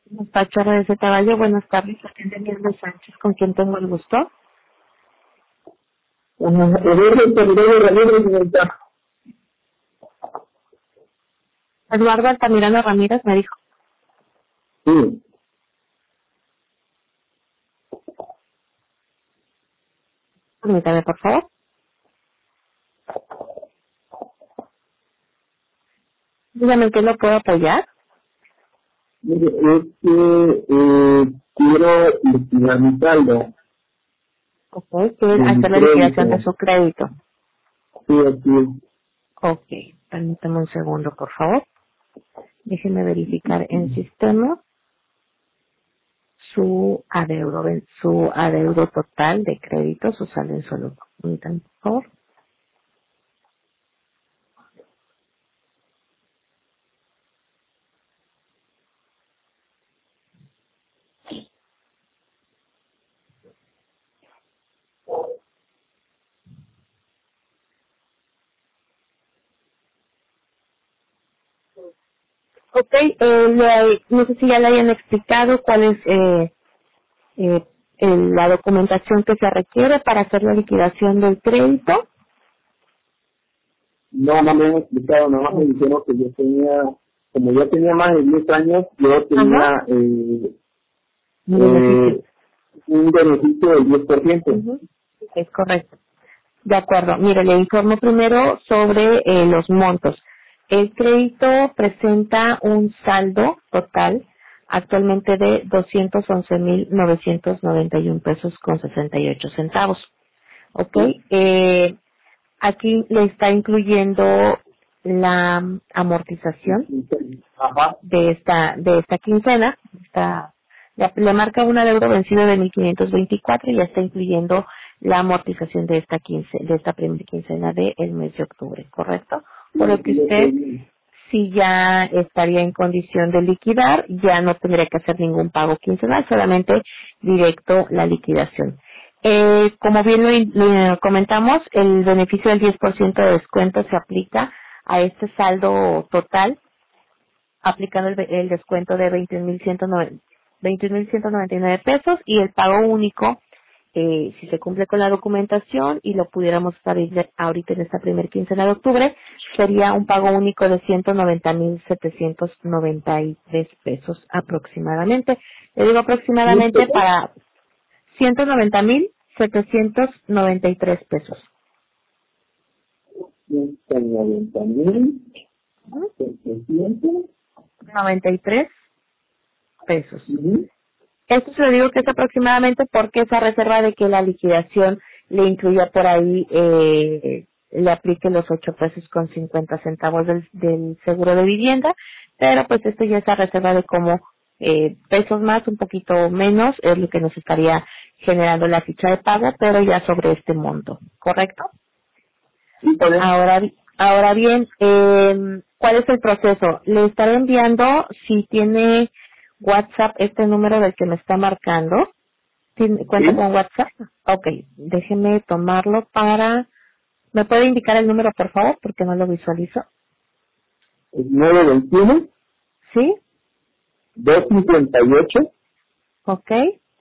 Despacho de Caballo, buenas tardes, atiende Miguel Sánchez, con quien tengo el gusto. Eduardo Altamirano Ramírez me dijo. Sí, Permítame, por favor. Dígame en qué lo puedo apoyar. mire, es que quiero liquidar mi saldo Ok, quiere de mi hacer la liquidación de crédito. su crédito. Sí, así es. Ok, permítame un segundo, por favor. Déjeme verificar en sistema su adeudo total de crédito, su saldo en solo. Permítame, por favor. Ok, no sé si ya le hayan explicado cuál es la documentación que se requiere para hacer la liquidación del crédito. No, no me han explicado, nada más me dijeron que yo tenía, como yo tenía más de 10 años, yo Ajá. tenía Un beneficio. un beneficio del 10%. Ujú. Es correcto. De acuerdo. Mire, le informo primero sobre los montos. El crédito presenta un saldo total actualmente de 211,991 pesos con 68 centavos. ¿Ok? Sí. Aquí le está incluyendo la amortización Ajá. de esta quincena. Le marca un adeudo vencido de 1,524 y ya está incluyendo la amortización de esta primera quincena del mes de octubre, ¿correcto? Por lo Sí, que sí, yo usted, estoy si ya estaría en condición de liquidar, ya no tendría que hacer ningún pago quincenal, solamente directo la liquidación. Como bien lo comentamos, el beneficio del 10% de descuento se aplica a este saldo total, aplicando el descuento de 21,199 pesos y el pago único, si se cumple con la documentación y lo pudiéramos abrir ahorita en esta primera quincena de octubre, sería un pago único de 190,793 pesos aproximadamente. Le digo aproximadamente para 190,793 pesos. 190,000, Ujú. 700. 93 pesos. Ujú. Esto se lo digo que es aproximadamente porque esa reserva de que la liquidación le incluya por ahí, le aplique los 8 pesos con 50 centavos del seguro de vivienda, pero pues esto ya esa reserva de como pesos más, un poquito menos, es lo que nos estaría generando la ficha de pago, pero ya sobre este monto, ¿correcto? Sí, está bien. Ahora bien, ¿cuál es el proceso? Le estaré enviando, si tiene WhatsApp, este número del que me está marcando. ¿Cuenta Sí, con WhatsApp? Ok, déjeme tomarlo para... ¿Me puede indicar el número, por favor? Porque no lo visualizo. es 921 ¿Sí? 258 Ok.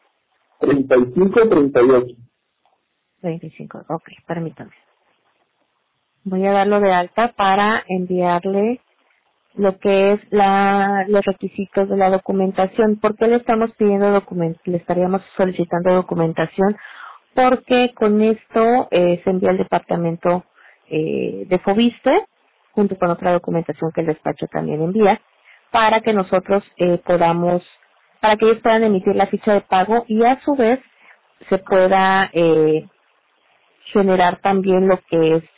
3538. 25. Ok, permítame. Voy a darlo de alta para enviarle lo que es los requisitos de la documentación. ¿Por qué le estamos pidiendo le estaríamos solicitando documentación? Porque con esto se envía al departamento de Fobiste, junto con otra documentación que el despacho también envía, para que nosotros para que ellos puedan emitir la ficha de pago y a su vez se pueda generar también lo que es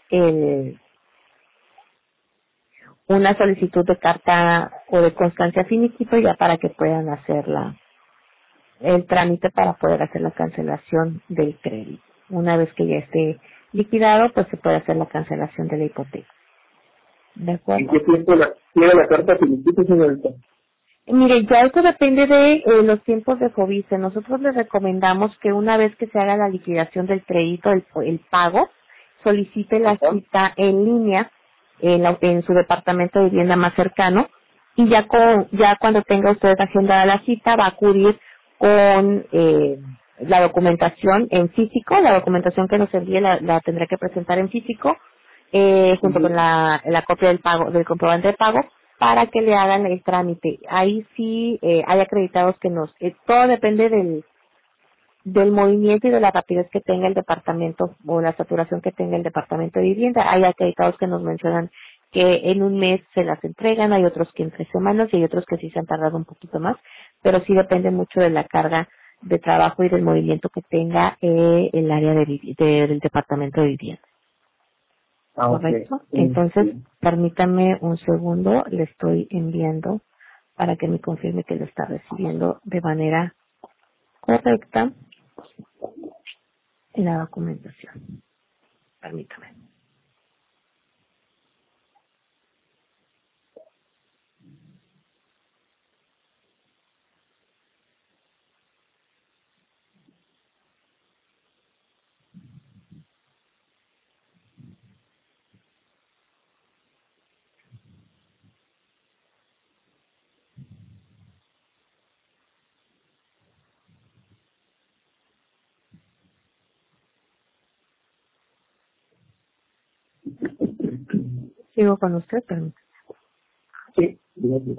una solicitud de carta o de constancia finiquito ya para que puedan hacer el trámite para poder hacer la cancelación del crédito. Una vez que ya esté liquidado, pues se puede hacer la cancelación de la hipoteca. ¿De ¿En acuerdo? qué tiempo llega la carta finiquito, señorita? Mire, ya eso depende de los tiempos de FOBICE. Nosotros les recomendamos que una vez que se haga la liquidación del crédito, el pago, solicite la Ajá. cita en línea en su departamento de vivienda más cercano y ya cuando tenga usted agendada la cita va a acudir con la documentación en físico, la documentación que nos envíe la tendrá que presentar en físico, junto con la copia del pago, del comprobante de pago, para que le hagan el trámite. Ahí sí hay acreditados que todo depende del movimiento y de la rapidez que tenga el departamento o la saturación que tenga el departamento de vivienda. Hay acreditados que nos mencionan que en un mes se las entregan, hay otros que en 3 semanas y hay otros que sí se han tardado un poquito más, pero sí depende mucho de la carga de trabajo y del movimiento que tenga el área del departamento de vivienda. ¿Correcto? Entonces, permítame un segundo, le estoy enviando para que me confirme que lo está recibiendo de manera correcta la documentación. Permítame. Sigo con usted, permítame. Sí, gracias.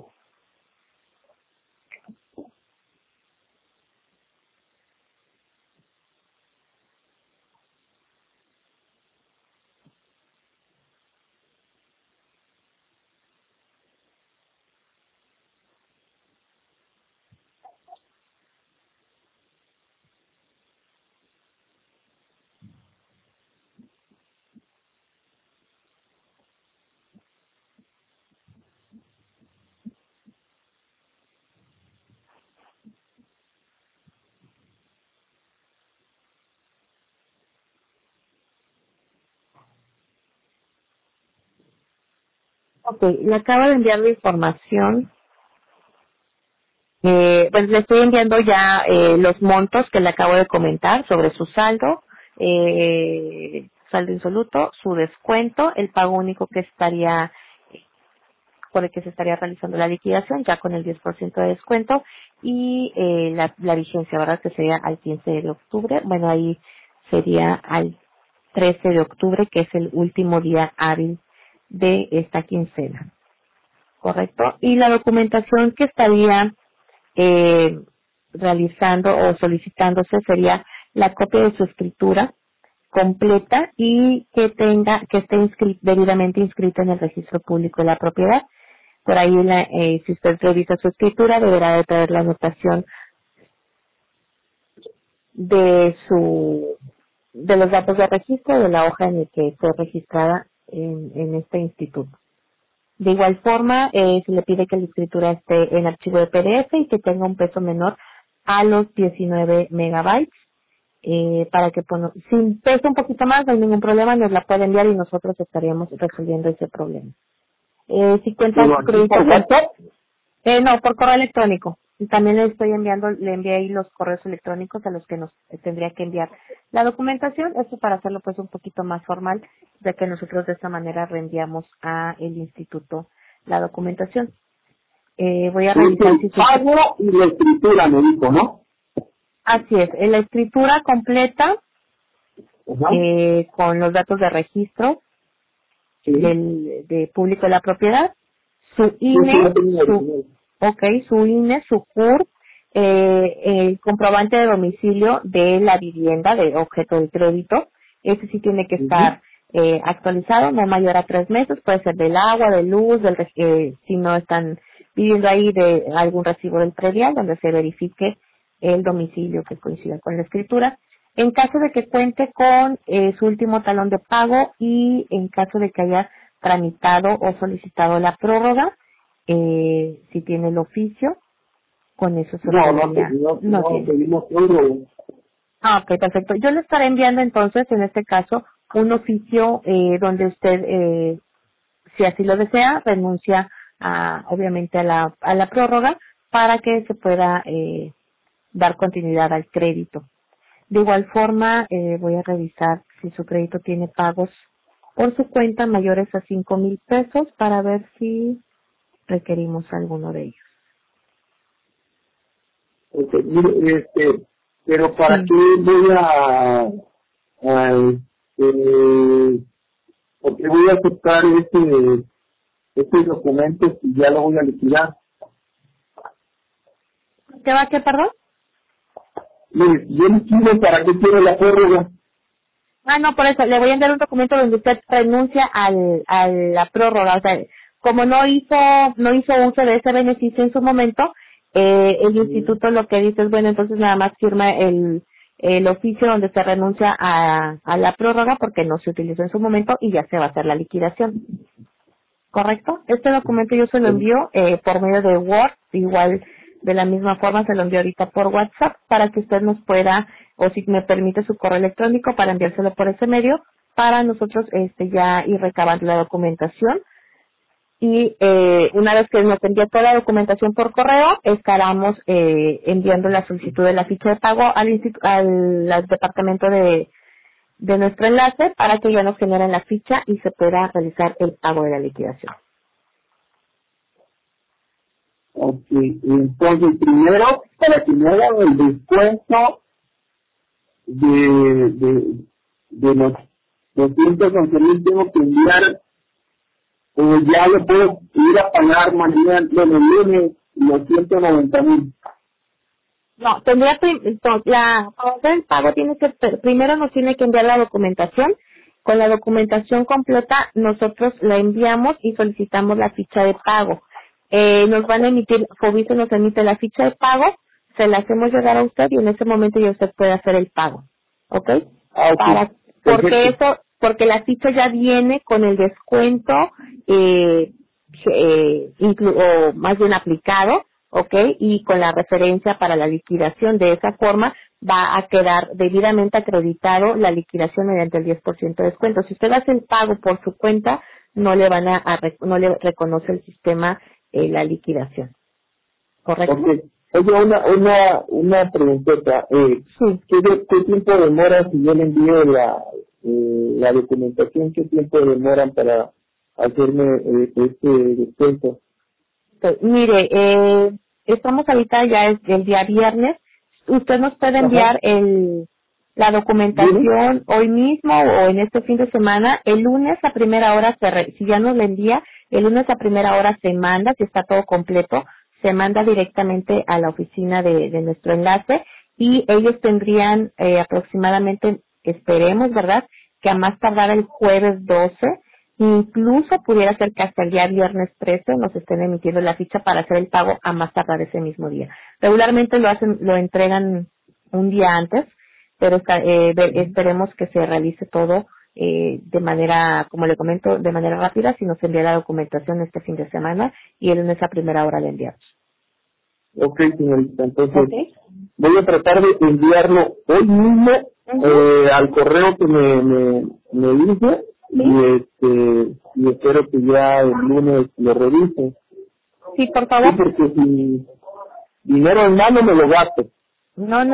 Ok, le acabo de enviar la información. Pues le estoy enviando ya los montos que le acabo de comentar sobre su saldo, saldo insoluto, su descuento, el pago único que estaría, por el que se estaría realizando la liquidación, ya con el 10% de descuento, y la vigencia, ¿verdad? Que sería al 15 de octubre. Bueno, ahí sería al 13 de octubre, que es el último día hábil de esta quincena. ¿Correcto? Y la documentación que estaría realizando o solicitándose sería la copia de su escritura completa y que esté debidamente inscrita en el registro público de la propiedad. Por ahí, si usted revisa su escritura, deberá de traer la anotación de los datos de registro de la hoja en la que fue registrada en este instituto. De igual forma, se le pide que la escritura esté en archivo de PDF y que tenga un peso menor a los 19 megabytes, para que, si pesa un poquito más, no hay ningún problema, nos la puede enviar y nosotros estaríamos resolviendo ese problema. Si cuenta su crédito, ¿Por WhatsApp? no, por correo electrónico. Y también le envié ahí los correos electrónicos a los que nos tendría que enviar la documentación, esto para hacerlo pues un poquito más formal, ya que nosotros de esta manera reenviamos a el instituto la documentación. Voy a revisar si pago y la escritura, me dijo, ¿no? Así es, en la escritura completa, Ajá. con los datos de registro Sí. de público de la propiedad, su Sí, INE, sí, su INE, su CUR, el comprobante de domicilio de la vivienda de objeto de crédito. Ese sí tiene que estar actualizado, no mayor a 3 meses, puede ser del agua, de luz, si no están viviendo ahí, de algún recibo del predial donde se verifique el domicilio que coincida con la escritura. En caso de que cuente con su último talón de pago y en caso de que haya tramitado o solicitado la prórroga, si tiene el oficio, con eso se no pedimos prórroga. Ok, perfecto. Yo le estaré enviando entonces, en este caso, un oficio donde usted, si así lo desea, renuncia obviamente a la prórroga para que se pueda dar continuidad al crédito. De igual forma, voy a revisar si su crédito tiene pagos por su cuenta mayores a 5,000 pesos para ver si requerimos alguno de ellos. Okay, mire, pero ¿para Sí. qué voy a por qué voy a aceptar este documento si ya lo voy a liquidar? ¿Qué va a qué, perdón? Mire, yo liquido, ¿para qué quiero la prórroga? Ah, no, por eso, le voy a enviar un documento donde usted renuncia a la prórroga. O sea, como no hizo uso de ese beneficio en su momento, el instituto lo que dice es, bueno, entonces nada más firma el oficio donde se renuncia a la prórroga porque no se utilizó en su momento y ya se va a hacer la liquidación. ¿Correcto? Este documento yo se lo envío por medio de Word, igual de la misma forma se lo envío ahorita por WhatsApp para que usted nos pueda, o si me permite su correo electrónico para enviárselo por ese medio, para nosotros ya ir recabando la documentación. Y una vez que nos envíe toda la documentación por correo, estaremos enviando la solicitud de la ficha de pago al departamento de nuestro enlace para que ya nos generen la ficha y se pueda realizar el pago de la liquidación. Ok, entonces primero, para que me hagan el descuento de los 211,000 tengo que enviar, o ya lo puedo ir a pagar mañana, bueno, el lunes, los 190,000. No, tendría para hacer el pago tiene que primero nos tiene que enviar la documentación. Con la documentación completa nosotros la enviamos y solicitamos la ficha de pago. Nos van a emitir, Fobiste nos emite la ficha de pago, se la hacemos llegar a usted y en ese momento ya usted puede hacer el pago, ¿ok? Ah, ok, Porque la ficha ya viene con el descuento, o más bien aplicado, ¿ok? Y con la referencia para la liquidación. De esa forma va a quedar debidamente acreditado la liquidación mediante el 10% de descuento. Si usted hace el pago por su cuenta, no le no le reconoce el sistema la liquidación. ¿Correcto? ok. Oye, una preguntota, Sí. ¿qué tiempo demora si yo le envío la documentación? ¿Qué tiempo demoran para hacerme este descuento? Mire, estamos ahorita ya es el día viernes. Usted nos puede Ajá. enviar la documentación hoy mismo o en este fin de semana. El lunes a primera hora, si ya nos la envía, el lunes a primera hora se manda, si está todo completo, se manda directamente a la oficina de nuestro enlace y ellos tendrían aproximadamente, esperemos, ¿verdad?, que a más tardar el jueves 12, incluso pudiera ser que hasta el día viernes 13 nos estén emitiendo la ficha para hacer el pago a más tardar ese mismo día. Regularmente lo entregan un día antes, pero esperemos que se realice todo de manera, como le comento, de manera rápida, si nos envía la documentación este fin de semana y el lunes a primera hora le enviamos. Ok, señorita, entonces ¿Ok? voy a tratar de enviarlo hoy mismo al correo que me dice y espero que ya el lunes lo revise. Sí, por Sí, favor. porque si dinero en mano me lo gasto. No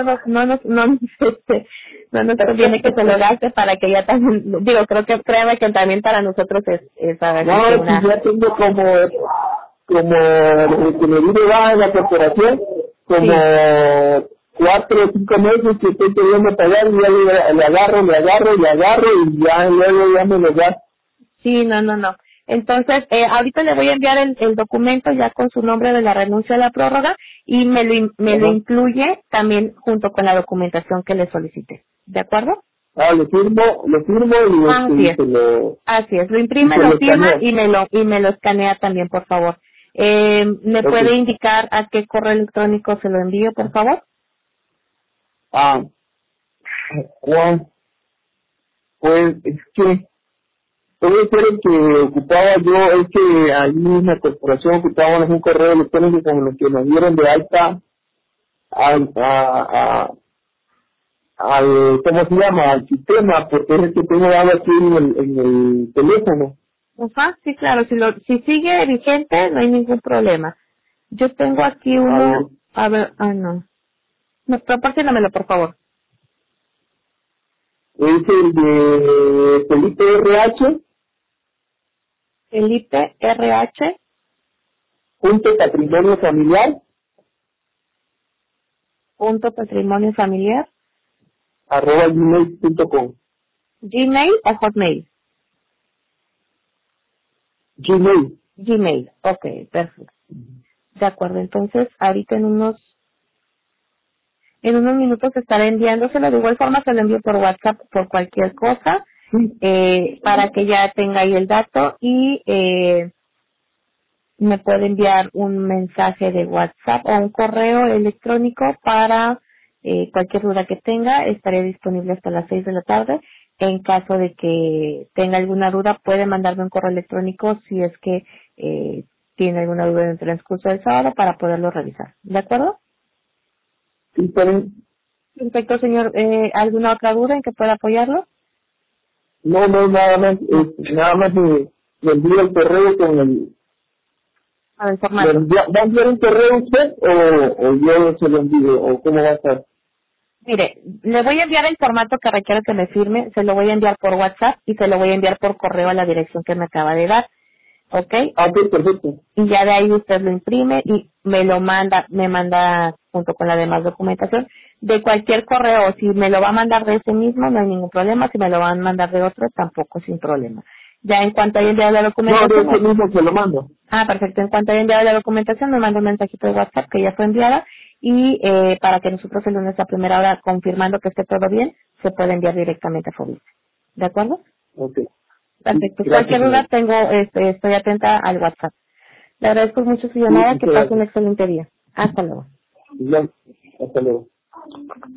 nos conviene que se lo gaste para que ya también, digo, créame que también para nosotros es a ver, No, si ya tengo como desde que me vine baja en la corporación, como 4 o 5 meses que estoy queriendo pagar y ya le agarro y ya luego ya me lo gasto. Sí, no. Entonces, ahorita le voy a enviar el documento ya con su nombre de la renuncia a la prórroga y me lo incluye también junto con la documentación que le solicité. ¿De acuerdo? Lo firmo y se lo... Así es, lo imprime, lo firma y me lo escanea también, por favor. ¿Me puede indicar a qué correo electrónico se lo envío, por favor? Juan, pues es que puede ser el que ocupaba yo, es que ahí en la corporación ocupábamos un correo electrónico con el que nos dieron de alta al ¿cómo se llama? Al sistema, porque es el que tengo dado aquí en el teléfono. Ajá, sí, claro, si sigue vigente no hay ningún problema. Yo tengo aquí uno, no, proporciónamelo, por favor. Es el de Felipe RH, Felipe RH, punto patrimonio familiar patrimonio familiar @gmail.com. Gmail o Hotmail. Gmail. Gmail, ok, perfecto. De acuerdo, entonces ahorita en unos minutos estaré enviándoselo. De igual forma se lo envío por WhatsApp por cualquier cosa, para que ya tenga ahí el dato y me puede enviar un mensaje de WhatsApp o un correo electrónico para cualquier duda que tenga. Estaré disponible hasta las 6 de la tarde. En caso de que tenga alguna duda, puede mandarme un correo electrónico si es que tiene alguna duda en el transcurso del sábado para poderlo revisar. ¿De acuerdo? Sí, está bien. Perfecto, señor. ¿Alguna otra duda en que pueda apoyarlo? No, nada más, me envía el correo con el... Para informarlo. ¿Va a enviar un correo usted o yo se lo envío o cómo va a estar? Mire, le voy a enviar el formato que requiere que me firme, se lo voy a enviar por WhatsApp y se lo voy a enviar por correo a la dirección que me acaba de dar, ¿ok? Ok, perfecto. Y ya de ahí usted lo imprime y me manda junto con la demás documentación de cualquier correo. Si me lo va a mandar de ese mismo, no hay ningún problema. Si me lo van a mandar de otro, tampoco sin problema. Ya en cuanto haya enviado la No, documentación... de ese mismo se lo mando. perfecto. En cuanto haya enviado la documentación, me manda un mensajito de WhatsApp que ya fue enviada y para que nosotros el lunes a primera hora, confirmando que esté todo bien, se puede enviar directamente a Fobis. ¿De acuerdo? Ok. Perfecto. Sí, Cualquier gracias, duda, señor. estoy atenta al WhatsApp. Le agradezco mucho su Sí, llamada. muchas Que pase un gracias. excelente día. Hasta luego. Ya, hasta luego.